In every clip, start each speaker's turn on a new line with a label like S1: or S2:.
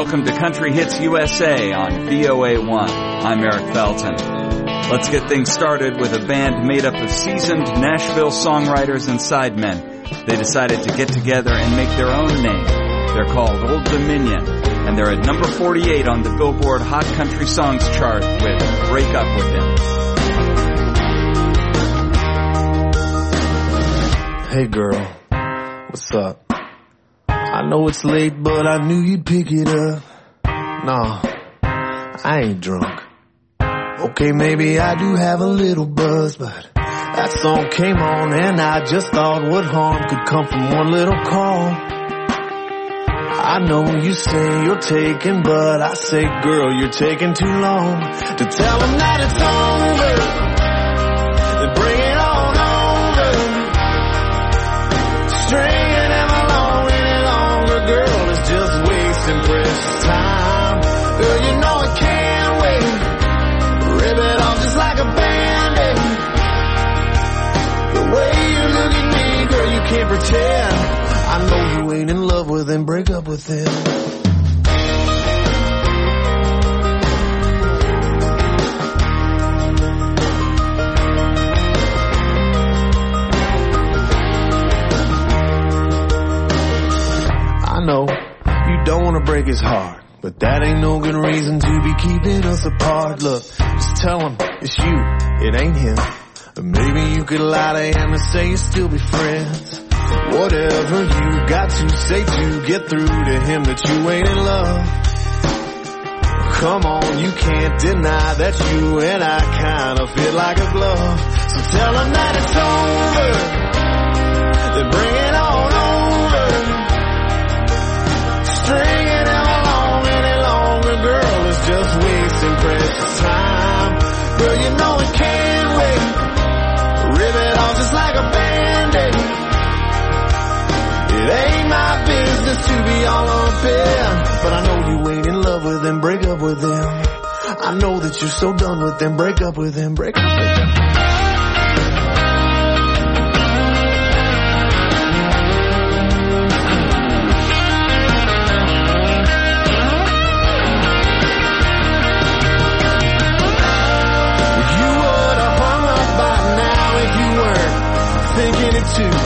S1: welcome to Country Hits USA on VOA1. I'm Eric Felton. Let's get things started with a band made up of seasoned Nashville songwriters and sidemen. They decided to get together and make their own name. They're called Old Dominion, and they're at number 48 on the Billboard Hot Country Songs chart with Break Up With Him.
S2: Hey girl, what's up? I know it's late, but I knew you'd pick it up. Nah, I ain't drunk. Okay, maybe I do have a little buzz, but that song came on and I just thought what harm could come from one little call. I know you say you're taking, but I say, girl, you're taking too long to tell them that it's over. Then bring it on over. Stringing them along any longer, girl, is just wasting precious time. Girl, you know it can't wait. Rip it off just like a band-aid. The way you look at me, girl, you can't pretend. I know you ain't in love with him, break up with him. I know you don't want to break his heart, but that ain't no good reason to be keeping us apart. Look, just tell him it's you, it ain't him. Or maybe you could lie to him and say you still be friends. Whatever you got to say to get through to him that you ain't in love. Come on, you can't deny that you and I kinda fit like a glove. So tell him that it's over, then bring it on over. Stringing him along any longer, girl, is just wasting precious time. Girl, you know it can't wait. Rip it off just like a band-aid. It ain't my business to be all up in, but I know you ain't in love with him, break up with him. I know that you're so done with him, break up with him, break up with him. You would have hung up by now if you weren't thinking it too.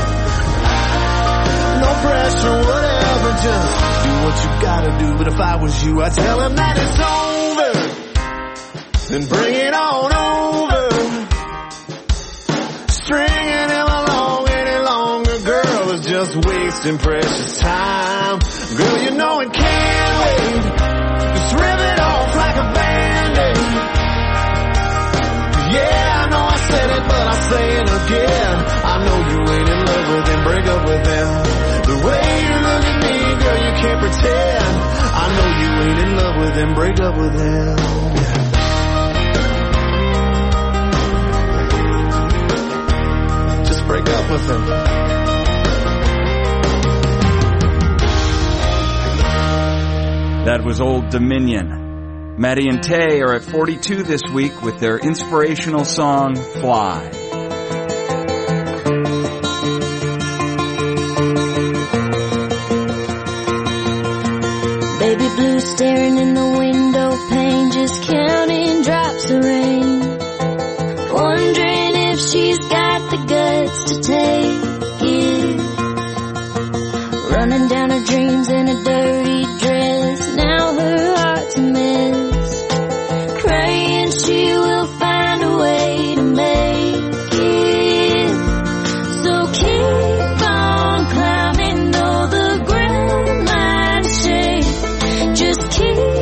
S2: No pressure, whatever, just do what you gotta do. But if I was you, I'd tell him that it's over, then bring it on over. Stringing him along any longer, girl, is just wasting precious time. Girl, you know it can't wait. Just rip it off like a band-aid. Yeah, I know I said it, but I'll say it again. I know you ain't in love with him, break up with him. The way you look at me, girl, you can't pretend. I know you ain't in love with him, break up with him. Just break up with him.
S1: That was Old Dominion. Maddie and Tay are at 42 this week with their inspirational song, Fly.
S3: Baby blue staring in the window pane, just counting drops of rain. Wondering if she's got the guts to take it. Running down her dreams in a dirty dress, now her heart's a mess. Praying she will find a way to make it. So keep on climbing, though the ground might shake. Just keep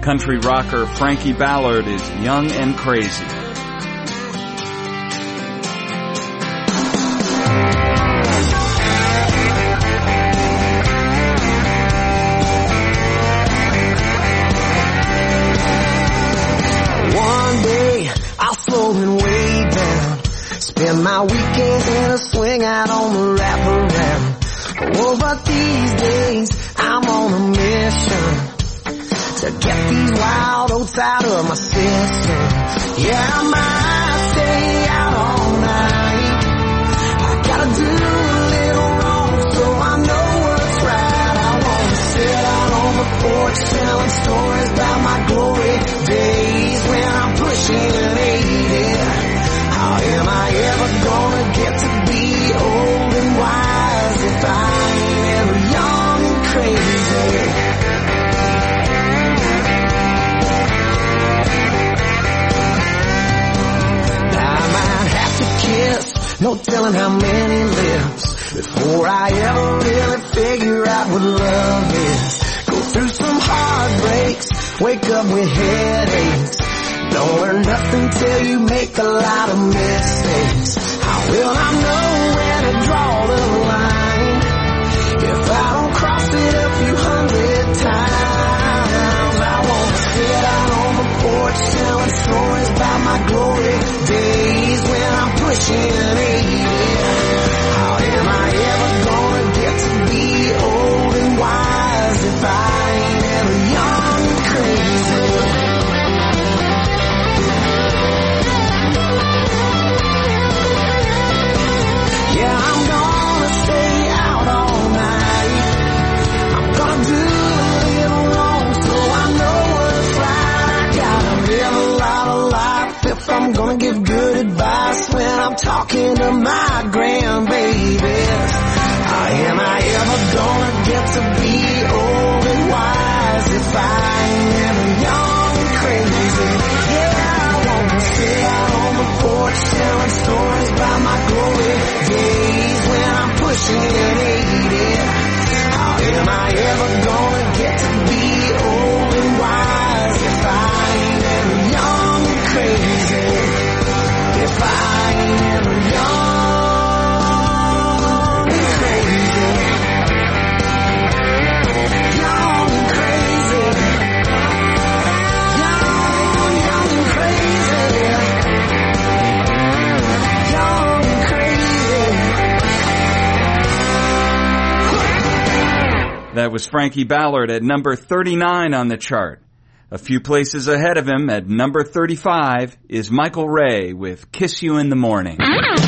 S1: country rocker Frankie Ballard is Young and Crazy.
S2: One day I'll slow and way down, spend my weekends in a swing out on the wraparound. Oh, but these days I'm on a mission to get these wild oats out of my system. Yeah, I might stay out all night. I gotta do a little wrong so I know what's right. I wanna sit out on the porch telling stories about my glory days when I'm pushing 80. How am I ever gonna get to be old and wise if I ain't ever young and crazy? No telling how many lives before I ever really figure out what love is. Go through some heartbreaks, wake up with headaches. Don't learn nothing till you make a lot of mistakes. How will I know where to draw the line if I don't cross it a few hundred times? I won't sit out on the porch telling stories about my glory days when I'm pushing 80. How am I ever gonna get to be old and wise if I ain't ever young and crazy? Yeah, I'm gonna stay out all night. I'm gonna do a little wrong so I know what's right. I gotta live a lot of life if I'm gonna give good advice when I'm talking to my grandbabies. How am I ever gonna get to be old and wise if I ain't ever young and crazy? Yeah, I wanna sit out on the porch telling stories about my glory days when I'm pushing 80. How am I ever gonna get to be old and wise if I ain't ever young and crazy? If I ain't ever young and crazy, young and crazy, young and crazy, young and crazy.
S1: That was Frankie Ballard at number 39 on the chart. A few places ahead of him at number 35 is Michael Ray with Kiss You in the Morning.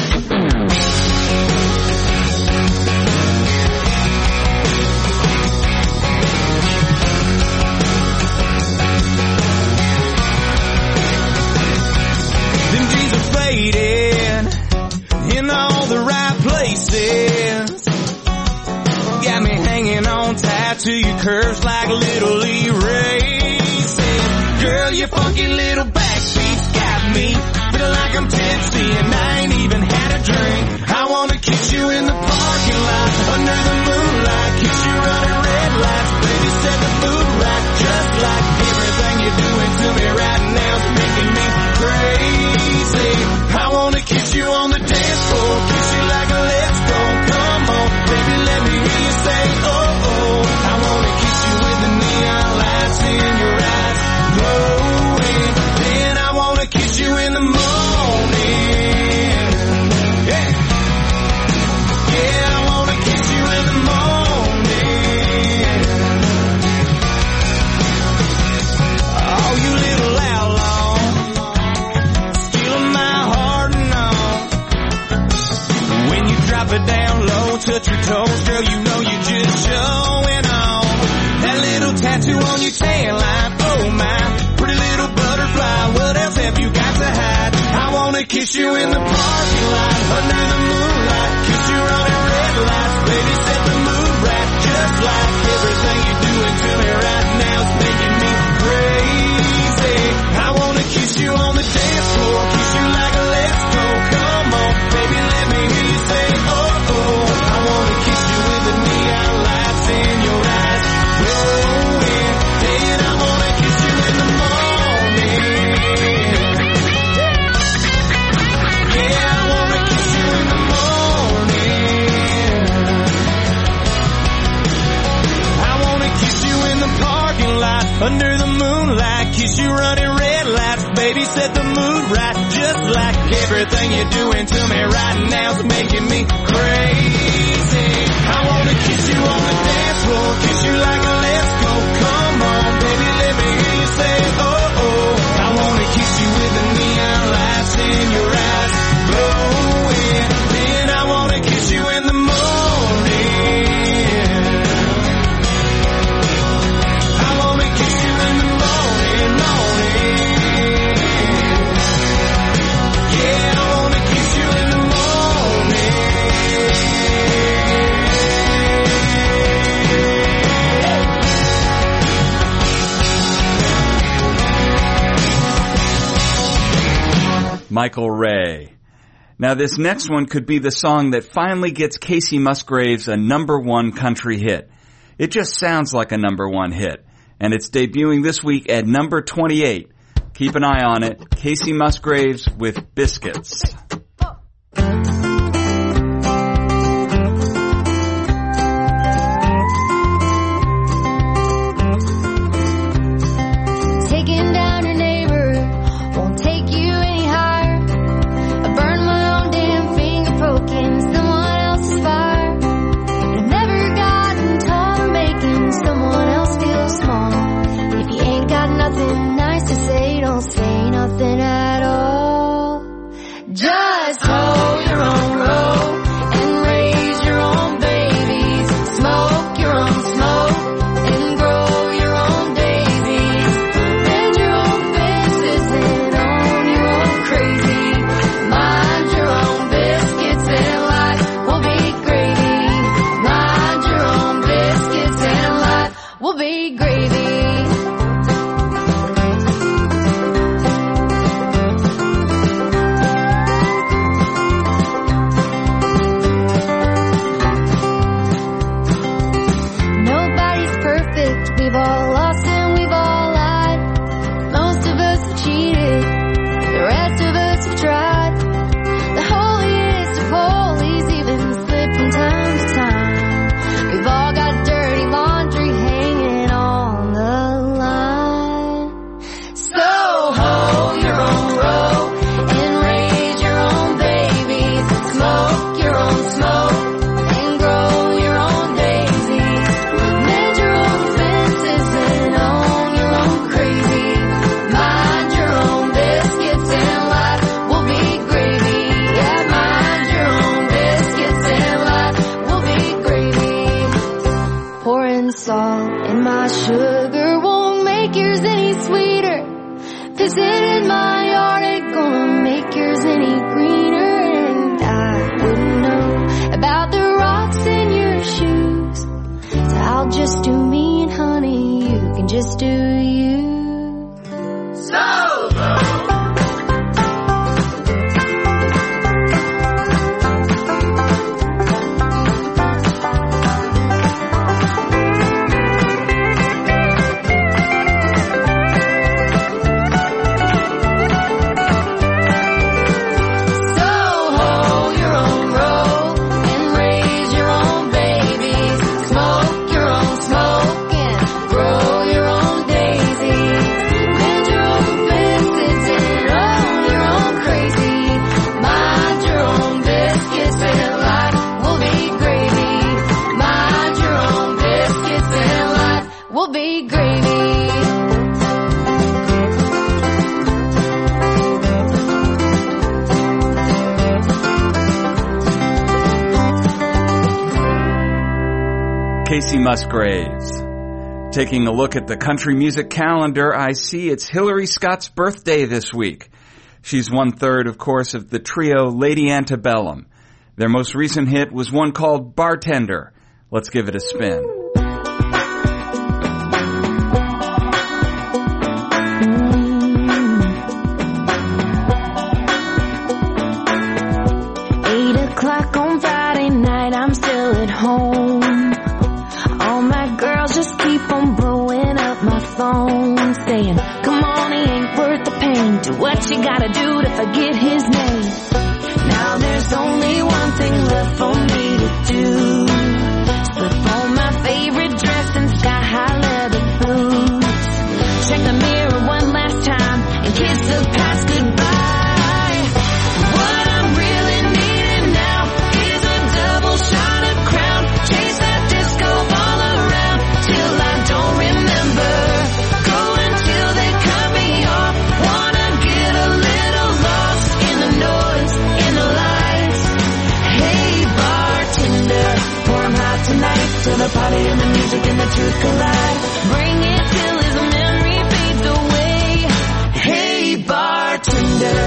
S4: Them jeans are faded in all the right places. Got me hanging on tight to your curves like little Lee Ray. Girl, your funky little backbeat's got me feeling like I'm tipsy and I ain't even had a drink. I wanna kiss you in the parking lot under the moonlight, kiss you running red lights, baby set the mood right, just like everything you're doing to me right now's making me crazy. I wanna kiss you on the dance floor, kiss you like a let's go, come on, baby let me hear you say oh oh. I wanna kiss you with the neon lights in your eyes glowing, then I wanna kiss you in the morning. Yeah, yeah, I wanna kiss you in the morning. Oh, you little outlaw, stealing my heart and all. When you drop it down low, touch your toes, girl, you know you're just showing off. That little tattoo on your tan line, oh my, pretty little butterfly, what else have you got to hide? I wanna kiss you in the parking lot, under the moonlight, kiss you running red lights, baby set the mood right, just like everything you're doing to me right now is making me crazy. I wanna kiss you on the dance floor, kiss you like a let's go, come on, baby let me hear you say oh oh. I wanna kiss you with the neon lights in your eyes glowing, then I wanna kiss you in the everything you're doing to me right now's making me crazy. I wanna kiss you on the dance floor, kiss you like a let's go. Come on, baby, let me hear you say, oh, oh. I wanna kiss you with the neon lights in your eyes glowing. Then I wanna kiss you in the morning. I wanna kiss you in the morning, morning. Yeah, I wanna kiss you in the morning.
S1: Michael Ray. Now this next one could be the song that finally gets Kacey Musgraves a #1 country hit. It just sounds like a #1 hit. And it's debuting this week at number 28. Keep an eye on it. Kacey Musgraves with Biscuits.
S3: Taking down your neighbor won't take you any higher. I burned my own damn finger poking someone else's fire. And I've never gotten tired of making someone else feel small. If you ain't got nothing nice to say, don't say nothing at all. Just hold your own road and raise your own babies. Smoke your own smoke and grow your own daisies. Mend your own fences and own your own crazy. Mind your own biscuits and life will be gravy. Mind your own biscuits and life will be gravy. Nobody's perfect. We've all lost and we've all lied. Most of us have cheated. The rest of us have tried. The holiest of holies even slip from time to time. We've all got dirty laundry hanging on the line. So hold your own road and raise your own babies. Smoke your own smoke and grow your own daisies. Mend your own fences and own your own crazy. Mind your own biscuits and life will be gravy. Yeah, mind your own biscuits and life will be gravy. Pouring salt in my sugar won't make yours any sweeter. Visiting my yard ain't gonna make yours any greener. And I wouldn't know about the rocks in your shoes. So I'll just do me, and honey, you can just do you. So hold your own road and raise your own babies. Smoke your own smoke and grow your own daisies. Mend your own fences and own your own crazy. Mind your own biscuits and life will be gravy. Mind your own biscuits and life will be gravy.
S1: Kacey Musgraves. Taking a look at the country music calendar, I see it's Hillary Scott's birthday this week. She's 1/3, of course, of the trio Lady Antebellum. Their most recent hit was one called Bartender. Let's give it a spin.
S3: On Friday night, I'm still at home. All my girls just keep on blowing up my phone, saying, come on, he ain't worth the pain. Do what you gotta do to forget his name. Now there's only one thing left for me to do. Slip on my favorite dress and sky-high leather boots. Check the mirror one last time and kiss the past goodbye. What the party and the music and the truth collide. Bring it till his memory fades away. Hey bartender,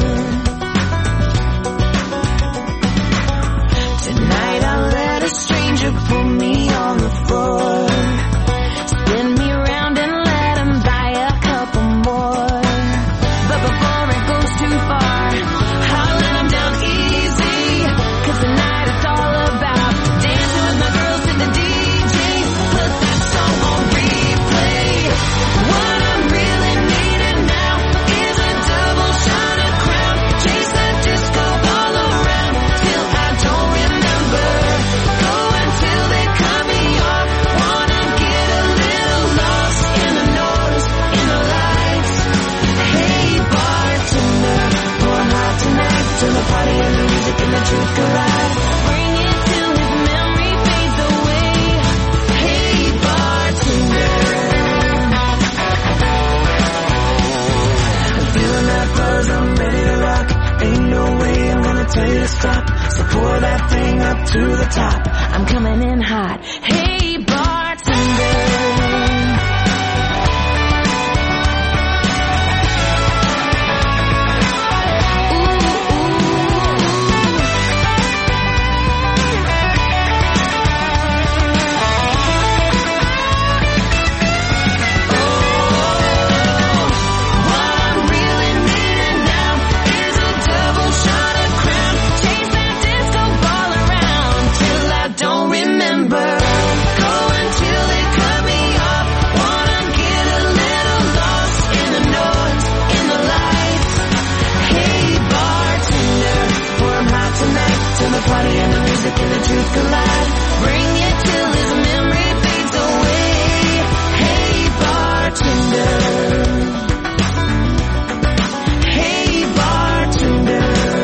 S3: tonight I'll let a stranger put me on the floor. Spin me around and let him buy a couple more. But before it goes too far, I'll let him down easy. 'Cause tonight it's all about dancing with my girls to the DJ. Put that song on replay. What I'm really needing now is a double shot of Crown. Chase the disco all around till I don't remember. Go until they cut me off. Wanna get a little lost in the noise, in the lights. Hey bartender, pour hot tonight till the party and the music and the truth collide. Bring it till his memory fades away. Hey bartender, I'm feeling that buzz, I'm ready to rock. Ain't no way I'm gonna tell you to stop. So pour that thing up to the top. I'm coming in hot. Hey bartender. Party and the music and the truth collide. Bring it till his memory fades away. Hey bartender, hey bartender.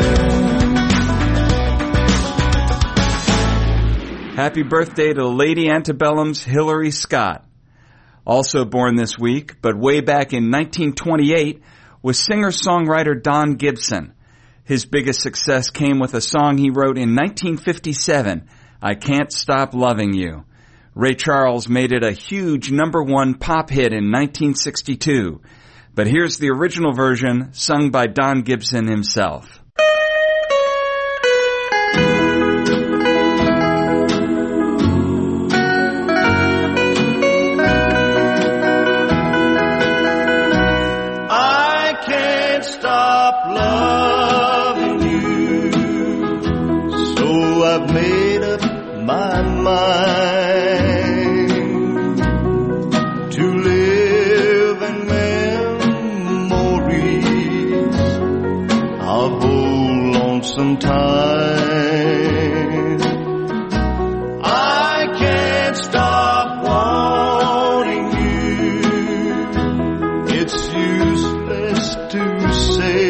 S1: Happy birthday to Lady Antebellum's Hillary Scott. Also born this week, but way back in 1928, was singer-songwriter Don Gibson. His biggest success came with a song he wrote in 1957, I Can't Stop Loving You. Ray Charles made it a huge #1 pop hit in 1962. But here's the original version, sung by Don Gibson himself.
S5: I can't stop loving you, so I've made up my mind to live in memories of old lonesome time. I can't stop wanting you, it's useless to say,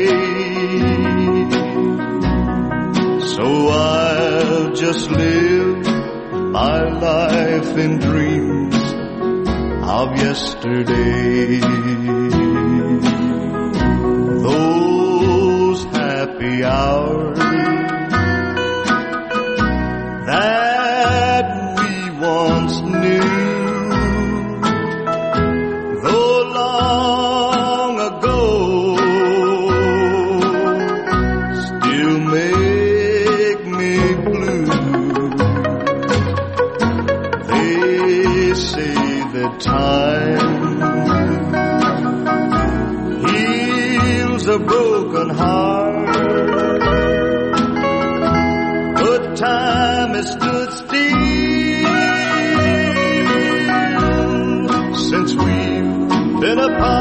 S5: so I'll just live my life in dreams of yesterday. Those happy hours that we once knew, though long ago, still make me blue. They say that time heals a broken heart, but time has stood still since we've been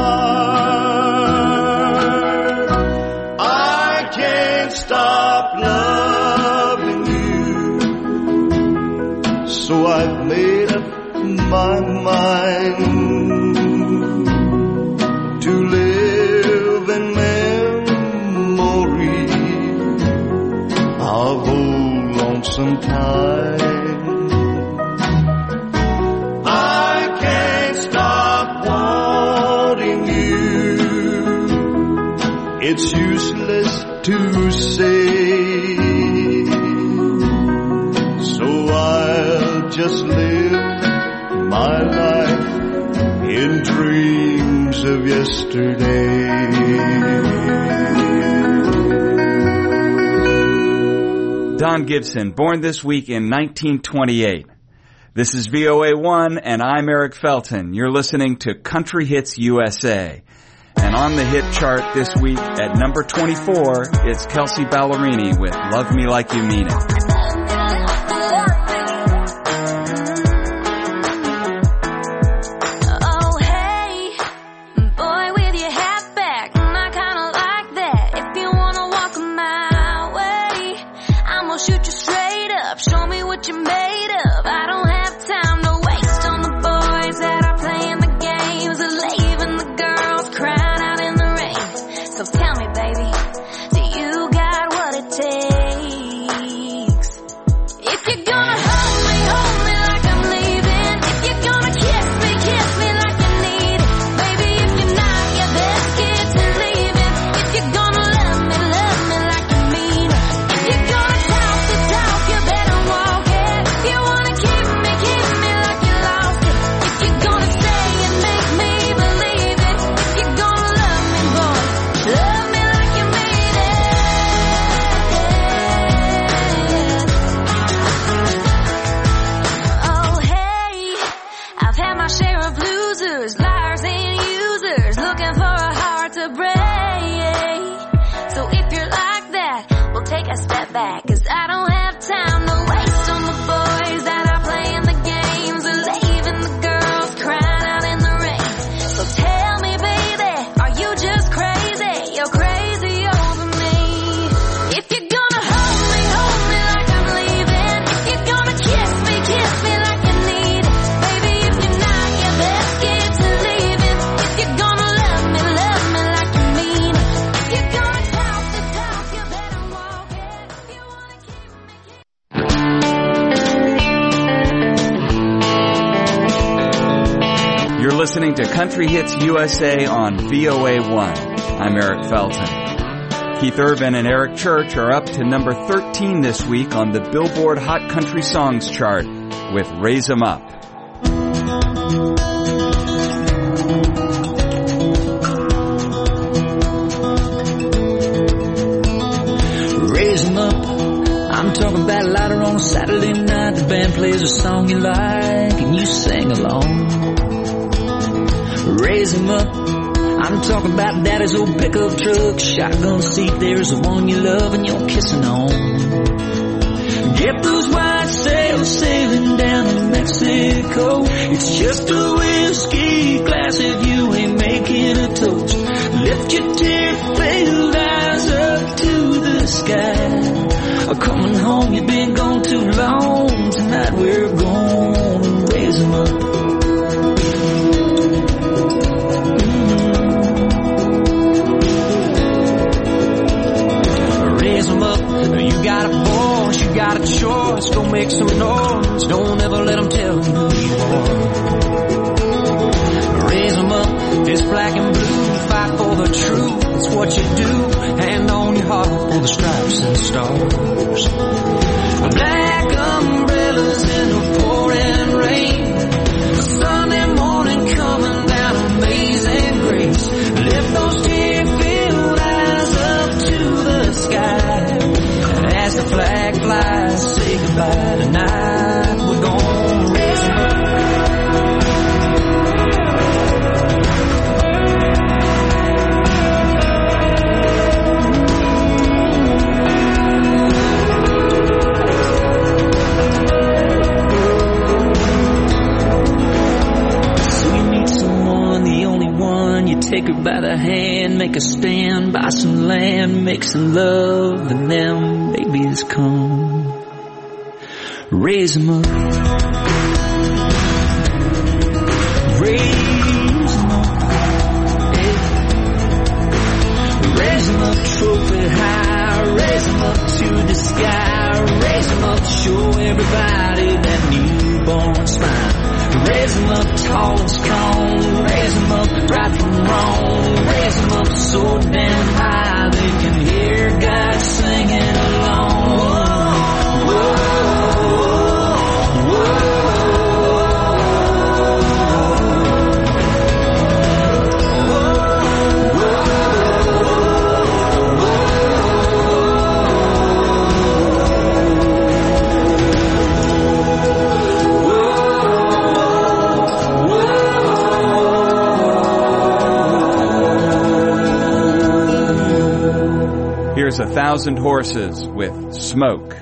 S5: apart. I can't stop loving you, so I've made up my mind to live in memory of old lonesome time. I can't stop wanting you, it's useless to say, so I'll just live of yesterday.
S1: Don Gibson, born this week in 1928. This is VOA1, and I'm Eric Felton. You're listening to Country Hits USA. And on the hit chart this week at number 24, it's Kelsea Ballerini with Love Me Like You Mean It. Listening to Country Hits USA on VOA1. I'm Eric Felton. Keith Urban and Eric Church are up to number 13 this week on the Billboard Hot Country Songs chart with Raise 'Em Up.
S6: Raise 'em up. I'm talking about louder on a Saturday night. The band plays a song you like and you sing along. Raise 'em up. I'm talking about daddy's old pickup truck, shotgun seat. There's the one you love and you're kissing on. Get those white sails sailing down to Mexico. It's just a whiskey glass if you ain't making a toast. Lift your tear-filled eyes up to the sky. Coming home, you've been gone too long. Tonight we're gonna raise 'em up. You got a voice, you got a choice, go make some noise. Don't ever let them tell you who you are. Raise 'em up, it's black and blue, fight for the truth. It's what you do, hand on your heart for the stripes and stars. Black umbrellas in the pouring rain, a Sunday morning coming down, amazing grace. Lift those tear-filled eyes up to the sky. As the flag flies, say goodbye tonight. We're gonna raise 'em up. So you meet someone, the only one. You take her by the hand, make a stand, buy some land, make some love, and them babies come. Raise 'em up. Raise 'em up. Hey. Raise 'em up, trophy high. Raise 'em up to the sky. Raise 'em up, show everybody that newborn smile. Raise 'em up tall and strong. Raise 'em up right from wrong. Raise 'em up so damn high they can hear God singing along. Whoa, whoa, whoa, whoa.
S1: Here's 1,000 Horses with Smoke.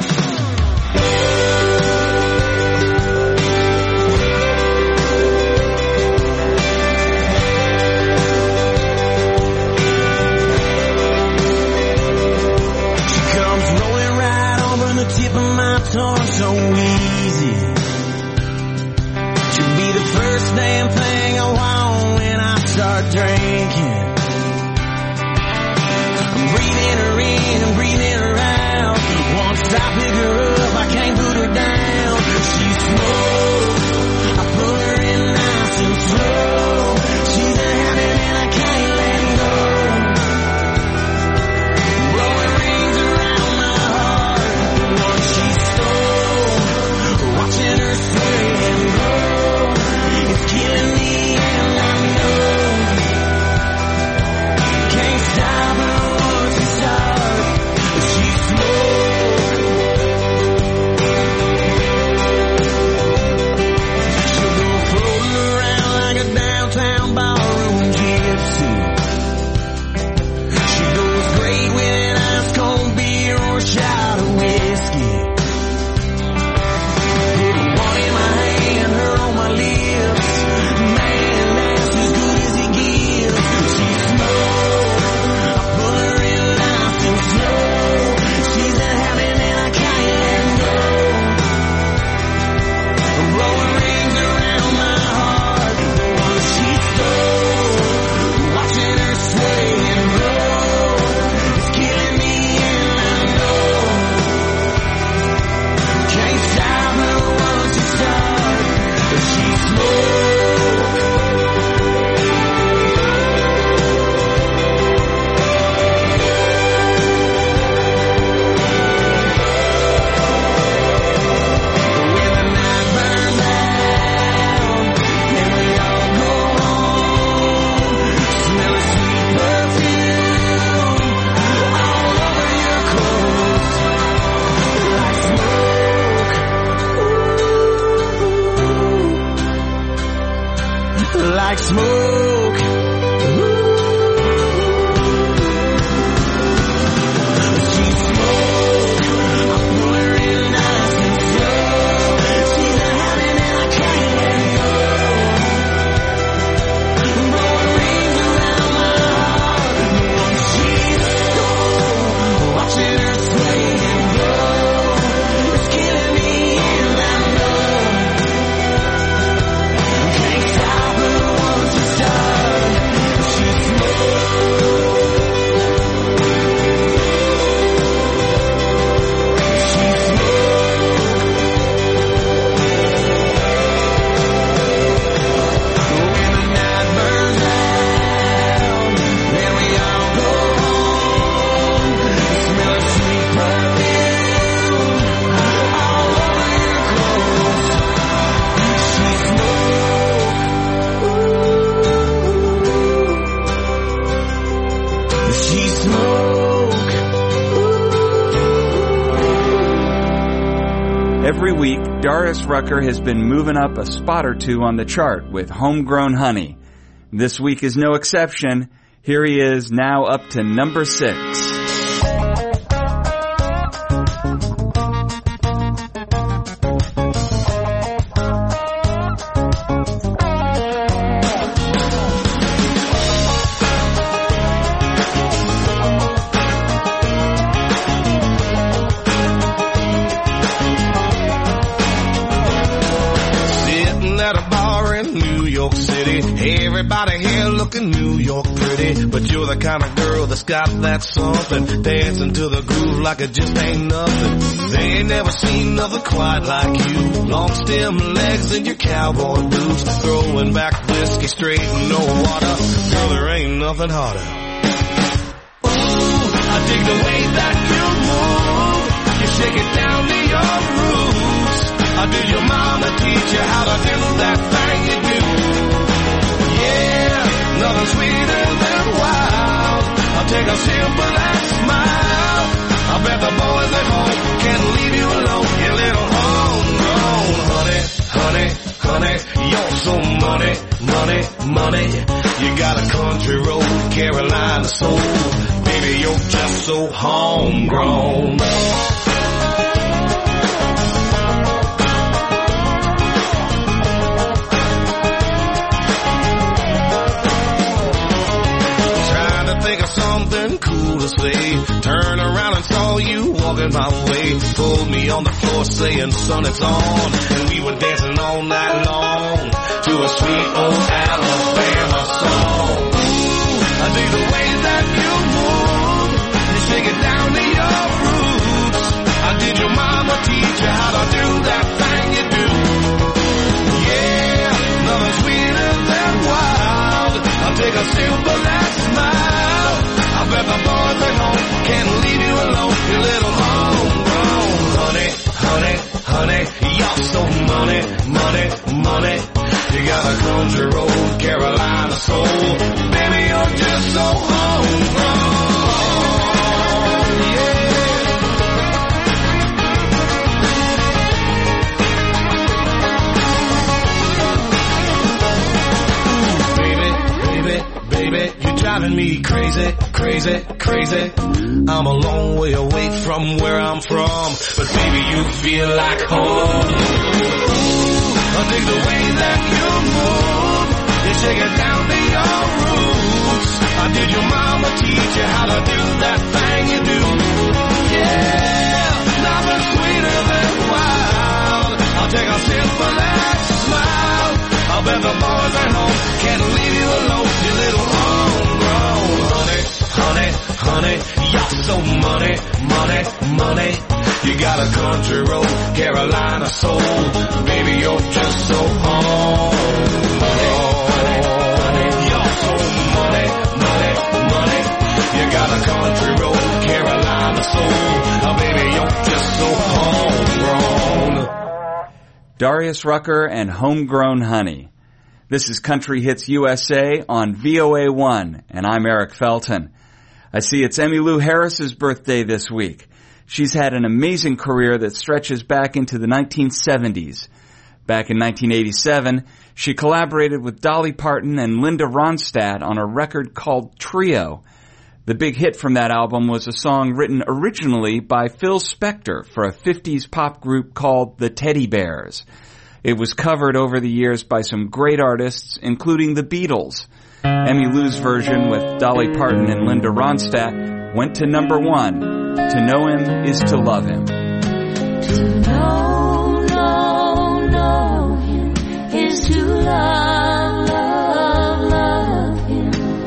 S6: Tip of my tongue so easy. She'll be the first damn thing I want when I start drinking. I'm breathing her in and breathing her out. Once I pick her up, I can't put her down. She's smoke. I pull her in nice and slow. She's a habit and I can't let go. Blowing rings around my heart. She's stole, watching her sway and grow. It's killing me and I know. Can't stop her once she starts. She's smoke. She'll go floating around like a downtown ballroom gypsy. She goes great with an ice cold beer or a shot of whiskey. Like smoke. She's smoke. I pull her in nice and slow. She's a habit and I can't let go. Blowing rings around my heart. She's stole, watching her sway and grow. It's killing me and I know. Can't stop her once she starts. She's smoke. She's smoke. When the night burns out, then we all go home. Smell of sweet perfume all over your clothes. She's smoke. She's smoke.
S1: Every week, Doris Rucker has been moving up a spot or two on the chart with Homegrown Honey. This week is no exception. Here he is, now up to number 6.
S2: Sitting at a bar in New York City. Everybody here looking New York pretty. But you're the kind of girl that's got that something. Dancing to the groove like it just ain't nothing. They ain't never seen nothing quite like you. Long stem legs and your cowboy boots. Throwing back whiskey straight in no water. Girl, there ain't nothing harder. Ooh, I dig the way that you move. You shake it down to your roots. Or did your mama teach you how to do that thing you do? Yeah, nothing sweeter than wild. I'll take a simple and smile. I bet the boys at home can't leave you alone. You little homegrown honey, honey, honey. You're so money, money, money. You got a country road, Carolina soul. Baby, you're just so
S4: so homegrown. Think of something cool to say. Turn around and saw you walking my way. Pulled me on the floor saying, son, it's on. And we were dancing all night long to a sweet old Alabama song. I dig the way that you move. You shake it down to your roots. I did your mama teach you how to do that thing you do? Yeah, nothing sweeter than wild. I'll take a sip of that smile. I bet the boys at home can't leave you alone. You little homegrown honey, honey, honey. You're so money, money, money. You got a country road, Carolina soul. Baby, you're just so homegrown. You're driving me crazy, crazy, crazy. I'm a long way away from where I'm from, but baby, you feel like home. I dig the way that you move. You shake it down to your roots. I did your mama teach you how to do that thing you do? Yeah, nothing sweeter than wild. I'll take a sip for that smile. I bet the boys at home can't leave you alone. You little homegrown honey, honey, honey. You're so money, money, money. You got a country road, Carolina soul. Baby, you're just so homegrown. You're so money, money, money. You got a country road, Carolina soul. Oh, baby, you're just so homegrown.
S1: Darius Rucker and Homegrown Honey. This is Country Hits USA on VOA1, and I'm Eric Felton. I see it's Emmylou Harris's birthday this week. She's had an amazing career that stretches back into the 1970s. Back in 1987, she collaborated with Dolly Parton and Linda Ronstadt on a record called Trio. The big hit from that album was a song written originally by Phil Spector for a 50s pop group called the Teddy Bears. It was covered over the years by some great artists, including the Beatles. Emmylou's version with Dolly Parton and Linda Ronstadt went to number 1. To know him is to love him.
S3: To know him is to love him.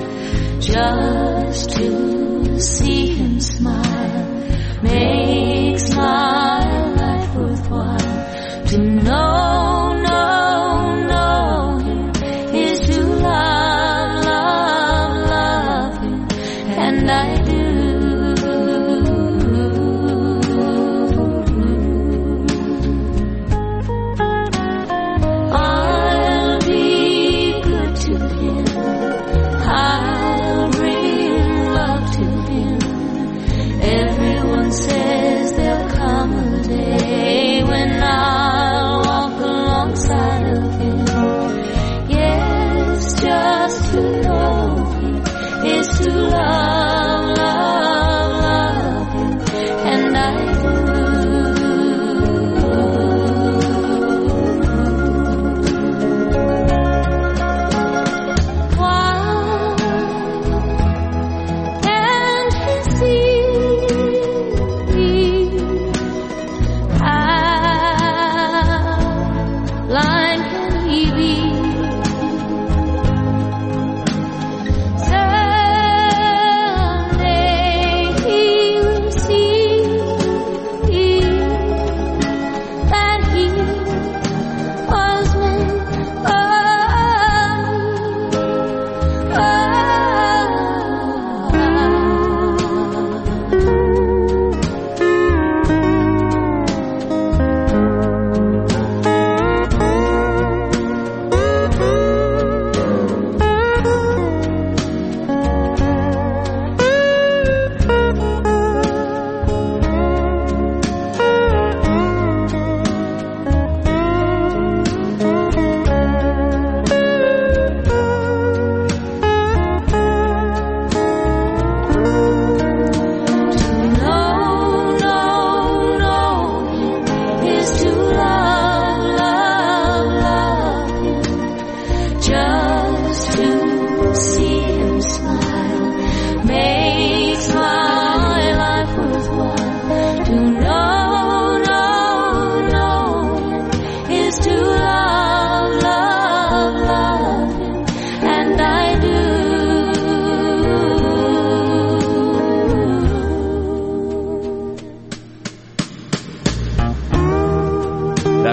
S3: Just to see him smile makes my life worthwhile. To know him is to love him, and I do.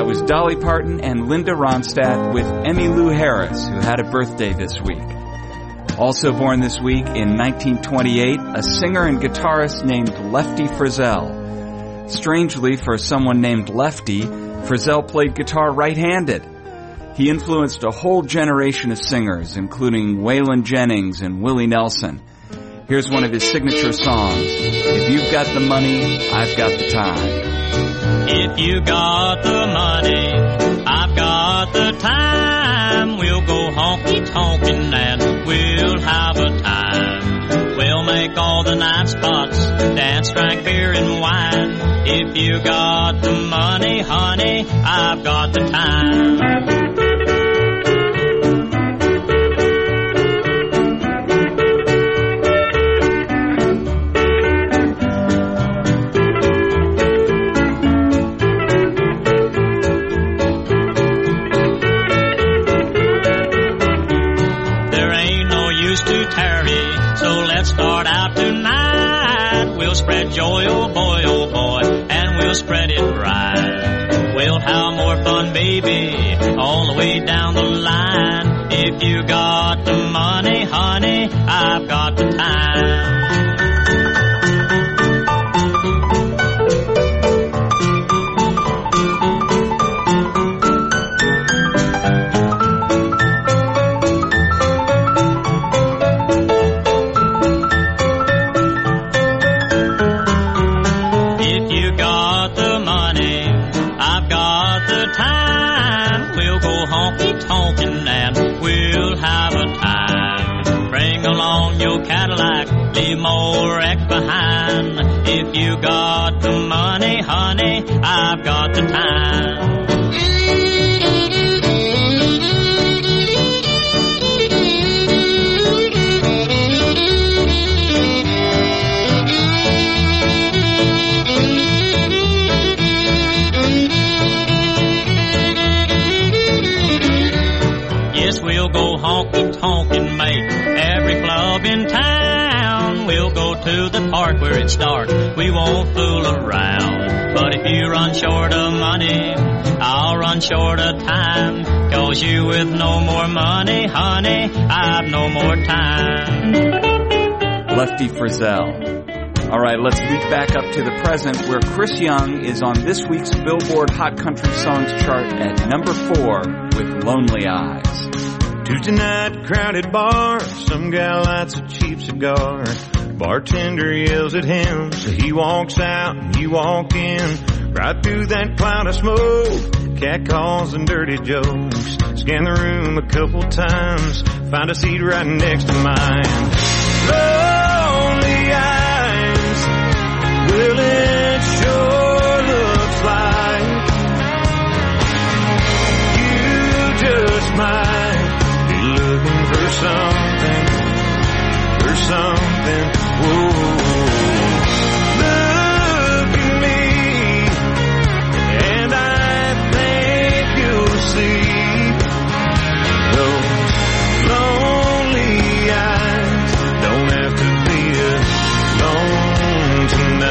S1: That was Dolly Parton and Linda Ronstadt with Emmylou Harris, who had a birthday this week. Also born this week in 1928, a singer and guitarist named Lefty Frizzell. Strangely, for someone named Lefty, Frizzell played guitar right-handed. He influenced a whole generation of singers, including Waylon Jennings and Willie Nelson. Here's one of his signature songs, If You've Got the Money, I've Got the Time.
S7: If you got the money, I've got the time. We'll go honky-tonkin' and we'll have a time. We'll make all the night spots, dance, drink beer and wine. If you got the money, honey, I've got the time. Start out tonight. We'll spread joy, oh boy, and we'll spread it right. We'll have more fun, baby, all the way down the line. If you got the money, honey, I've got the time. Leave more wreck behind. If you got the money, honey, I've got the time. Yes, we'll go honky-tonk and make every club in town. We'll go to the park where it's dark. We won't fool around. But if you run short of money, I'll run short of time. 'Cause you with no more money, honey, I've no more time.
S1: Lefty Frizzell. All right, let's leap back up to the present, where Chris Young is on this week's Billboard Hot Country Songs chart at number 4 with Lonely Eyes.
S8: Tuesday night, crowded bar, some guy lights a cheap cigar. Bartender yells at him, so he walks out and you walk in. Right through that cloud of smoke, cat calls and dirty jokes. Scan the room a couple times, find a seat right next to mine. Lonely eyes, well it sure looks like you just might looking for something, whoa. Look at me, and I think you'll see those lonely eyes don't have to be alone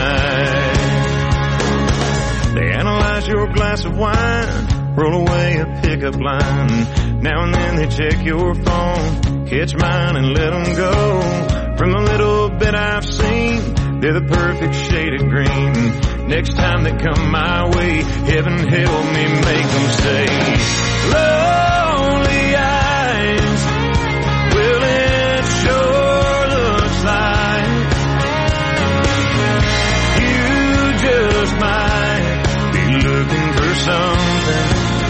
S8: tonight. They analyze your glass of wine, roll away a pickup line. Now and then they check your phone, catch mine and let them go. From the little bit I've seen, they're the perfect shade of green. Next time they come my way, heaven help me make them say, lonely eyes, well it sure looks like you just might be looking for something,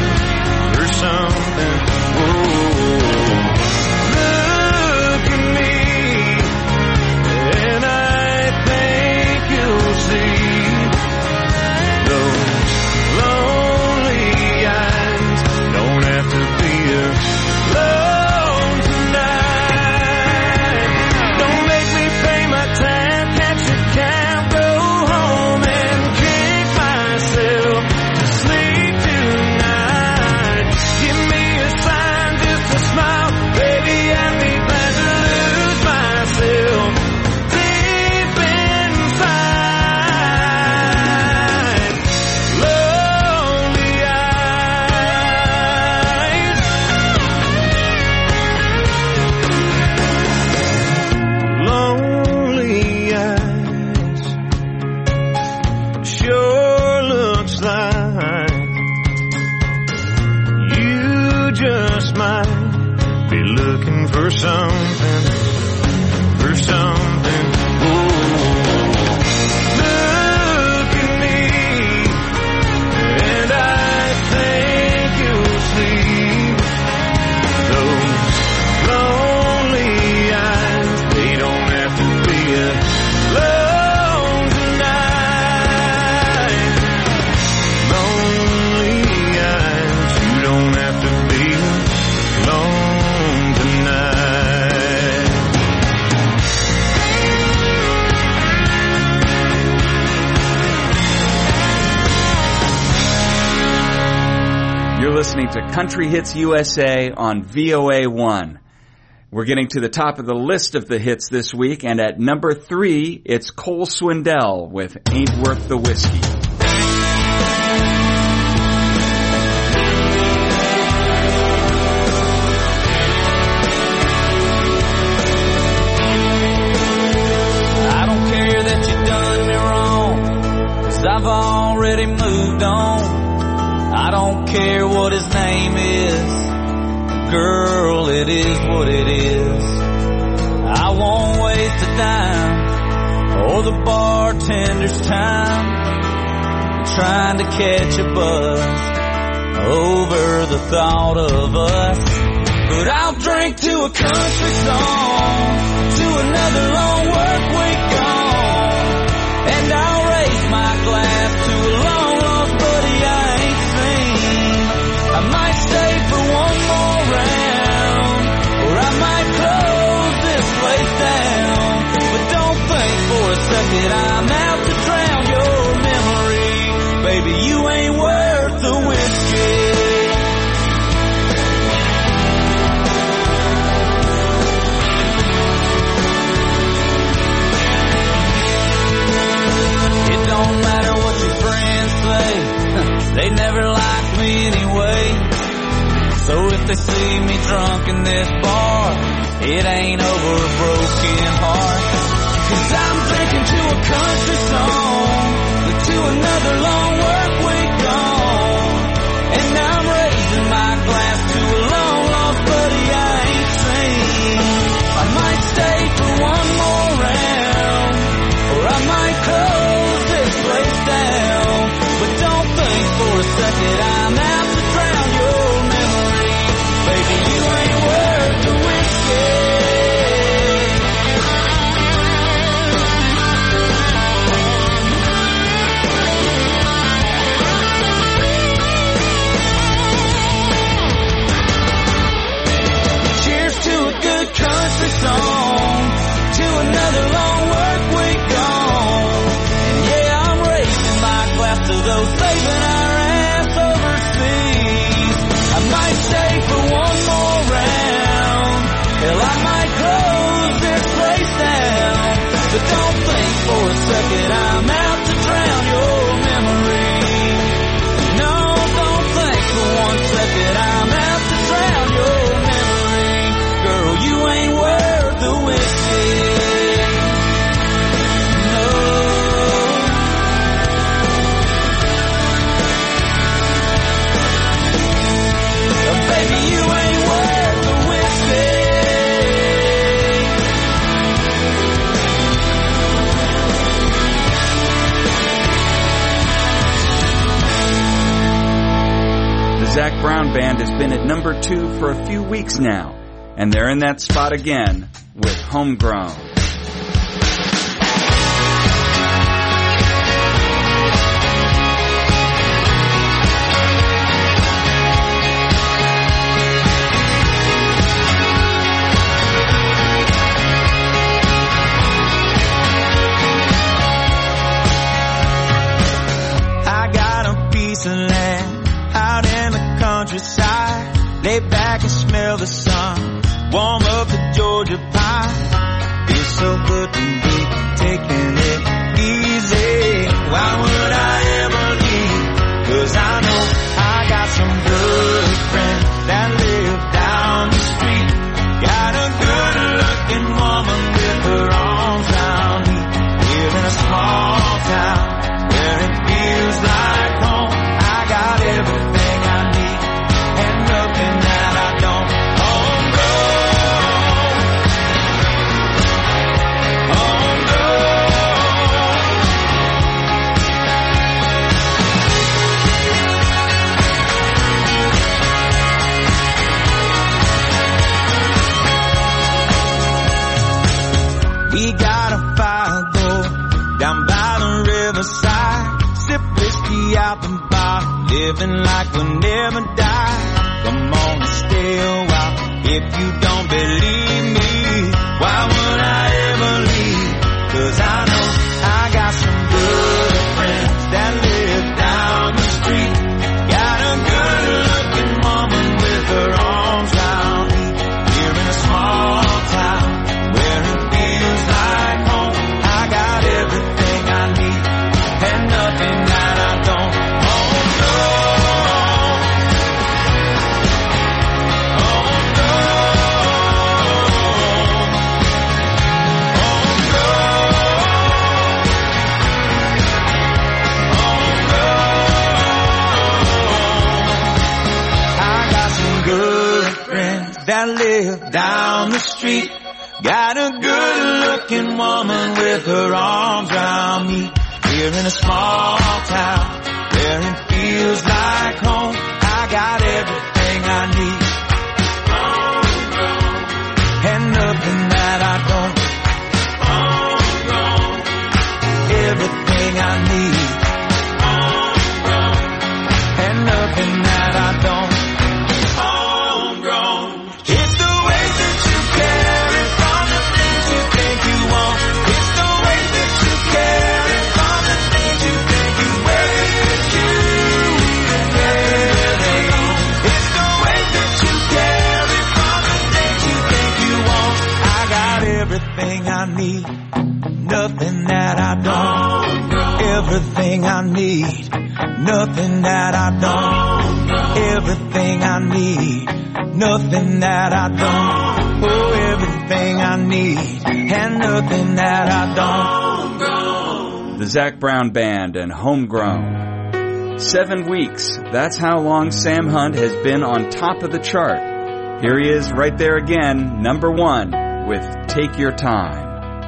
S8: whoa. Look at me, and I think you'll see those lonely eyes don't have to be be looking for something, for something. Look at me, and I think you'll see those lonely eyes. They don't have to be alone tonight. Lonely eyes, you don't have to be alone tonight.
S1: You're listening to Country Hits USA on VOA1. We're getting to the top of the list of the hits this week, and at number 3, it's Cole Swindell with Ain't Worth the Whiskey.
S6: I don't care that you done me wrong, 'cause I've already moved on. I don't care what his name is, girl, it is what it is. I won't waste a dime or the bartender's time trying to catch a buzz over the thought of us. But I'll drink to a country song, to another long work week gone, and I'll raise my glass to a long lost buddy I ain't seen. I might stay for one more round, or I might close this place down. But don't think for a second I'm out to drown your memory. Baby, you ain't worth the whiskey. It don't matter what your friends say, they never liked me anyway. So if they see me drunk in this bar, it ain't over a broken heart. 'Cause I'm drinking to a country song, to another long work week gone, and I'm raising my glass to a long lost buddy I ain't seen. I might stay for one more round, or I might close this place down. But don't think for a second I'm out to drown your memory. Baby, you ain't worth the whiskey. Cheers to a good country song, to another long work week gone. And yeah, I'm raising my glass to those saving our ass overseas. I might stay for one more round, hell I might close this place down. But don't think for a second I'm out to drown your memory. No, don't think for one second I'm out to drown your memory. Girl, you ain't worth the whiskey. No. Baby, you ain't worth the whiskey.
S1: The Zac Brown Band has been at number 2 for a few weeks now, and they're in that spot again with Homegrown.
S6: I got a piece of land out in the countryside. Lay back and smell the sun, warm up the Georgia pie. Feels so good to be taking it easy. Why would I ever leave? 'Cause I know I got some good friends that live down the street. Got a good looking woman with her arms around me. Live in a small town where it feels like home. I got everything I need and nothing that I don't. Homegrown.
S4: whiskey out the bottle, living like we'll never die. Come on and stay a while. If you don't believe me, why would I ever leave? 'Cause I know I got some good friends that live down the street. Got a good looking woman with her arms round me. Here in a small town where it feels like home. I got everything I need and nothing that I don't. Oh no, oh no, oh no, oh no. I got some good friends that live down the street. Got a good looking woman with her arms around me. Here in a small town where it feels like home. I got everything I need and nothing that I don't. Everything I need and nothing that I don't. It's the way that you carry from the things you think you want. It's the way that you carry from the things you think you waste you and everything. It's the way that you carry from the things you think you want. I got everything I need, nothing that I don't. Everything I need, nothing that I don't. Everything I need, nothing that I don't. Oh, everything I need and nothing that I don't.
S1: The Zac Brown Band and Homegrown. 7 weeks. That's how long Sam Hunt has been on top of the chart. Here he is right there again, number 1 with Take Your Time.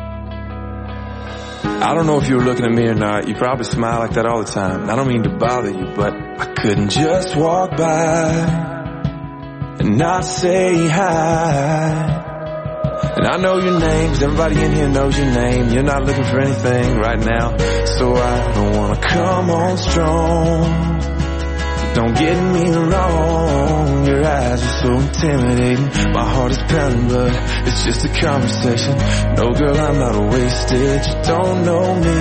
S2: I don't know if you were looking at me or not. You probably smile like that all the time. I don't mean to bother you, but I couldn't just walk by and not say hi. And I know your name, 'cause everybody in here knows your name. You're not looking for anything right now, so I don't wanna come on strong. Don't get me wrong, your eyes are so intimidating. My heart is pounding, but it's just a conversation. No, girl, I'm not wasted. You don't know me,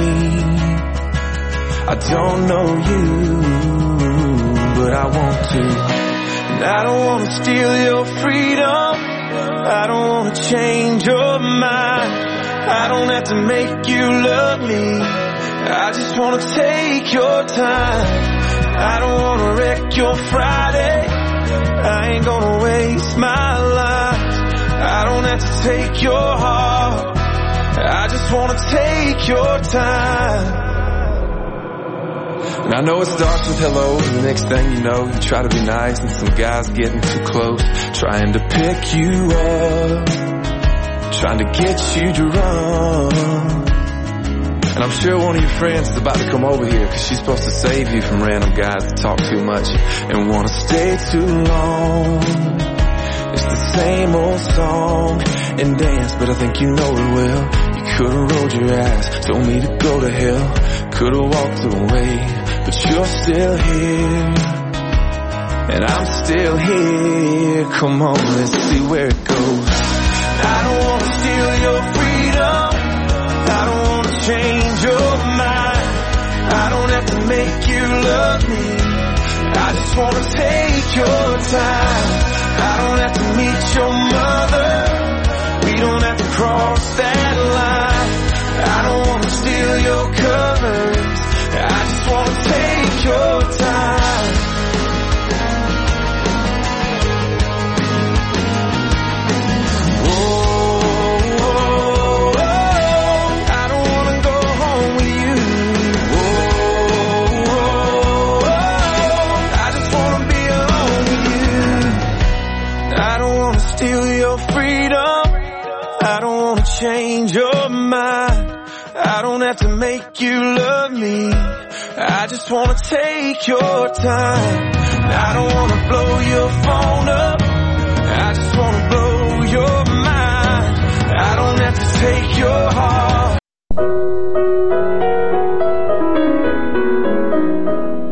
S2: I don't know you, but I want to. And I don't want to steal your freedom, I don't want to change your mind. I don't have to make you love me, I just want to take your time. I don't wanna wreck your Friday, I ain't gonna waste my life. I don't have to take your heart, I just wanna take your time. And I know it starts with hello, and the next thing you know, you try to be nice, and some guy's getting too close, trying to pick you up, trying to get you to run. And I'm sure one of your friends is about to come over here, 'cause she's supposed to save you from random guys that talk too much and want to stay too long. It's the same old song and dance, but I think you know it well. You could've rolled your eyes, told me to go to hell, could've walked away, but you're still here, and I'm still here. Come on, let's see where it goes. I don't wanna steal your freedom, I don't wanna change your mind. I don't have to make you love me, I just wanna take your time. I don't have to meet your mother, we don't have to cross that line. I don't wanna steal your covers, I just wanna take your time. Change your mind, I don't have to make you love me, I just wanna take your time. I don't wanna blow your phone up, I just wanna blow your mind. I don't have to take your heart.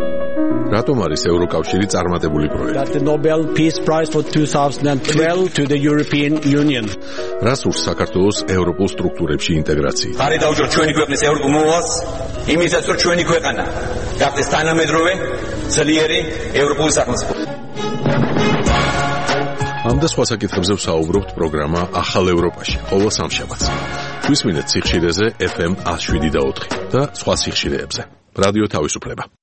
S9: რატომ არის ევროკავშირი წარმატებული პროექტი?
S10: The Nobel Peace Prize for 2012 to the European Union.
S9: რას ურს საქართველოს ევროპულ სტრუქტურებში ინტეგრაცია?
S11: ხარი დაუჯერ ჩვენი ქვეყნის ევროპულ მოვალს, იმისაც რომ ჩვენი ქვეყანა გახდეს თანამედროვე, ძლიერი ევროპული სახელმწიფო.
S9: ამ და სხვა საკითხებზე ვსაუბრობთ პროგრამა ახალ ევროპაში, ყოველ სამშაბათს. გვისმინეთ სიხშირეზე FM 107.4 და სხვა სიხშირეებზე. რადიო თავისუფლება.